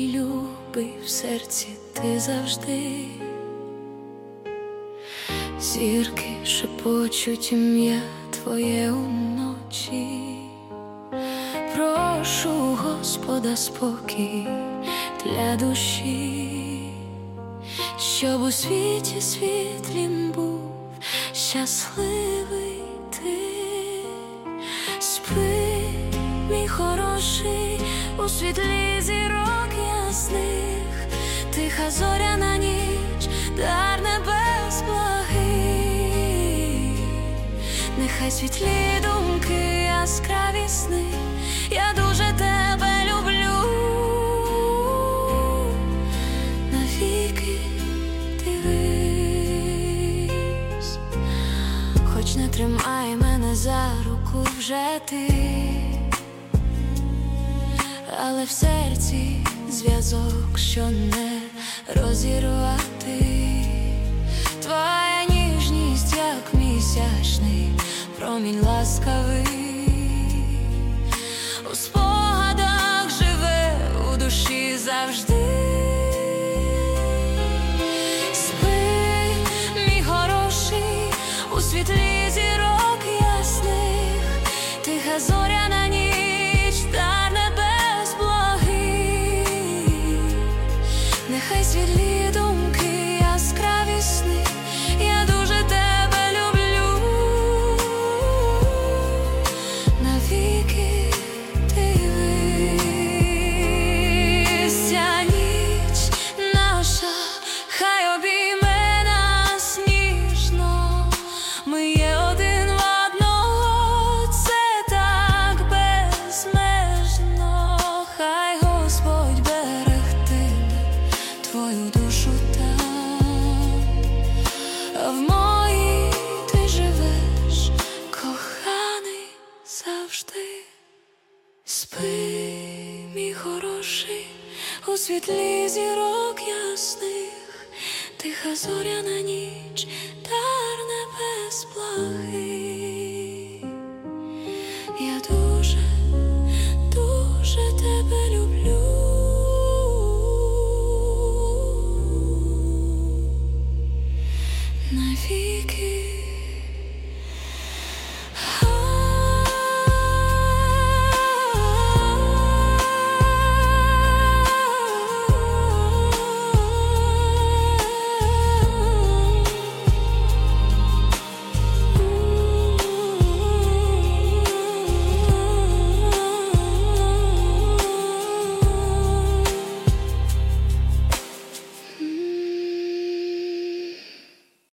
любий, в серці ти завжди. Зірки шепочуть ім'я твоє уночі. Прошу Господа спокій для душі, щоб у світі світлім був щасливий ти. Спи, мій хороший, у світлі зірок ясних, тиха зоряна ніч, дар небес благий. Нехай світлі думки, яскраві сни, я дуже тебе люблю. Навіки дивись, хоч не тримай мене за руку вже ти, але в серці зв'язок, що не розірвати. Твоя ніжність, як місячний промінь ласкавий, у спогадах живе, у душі завжди. Спи, мій хороший, у світлі зірок ясних, тиха зоряна ніч, дар небес благий. Нехай світлі думки, яскраві сни, я дуже тебе люблю. Навіки дивись, ця ніч наша, хай обійме нас ніжно. Ми є один в одного, це так безмежно. Хай Господь берегтиме твою душу там, а в моїй ти живеш, коханий завжди. Спи, мій хороший, у світлі зірок ясних, тиха зоряна ніч, дар небес благий.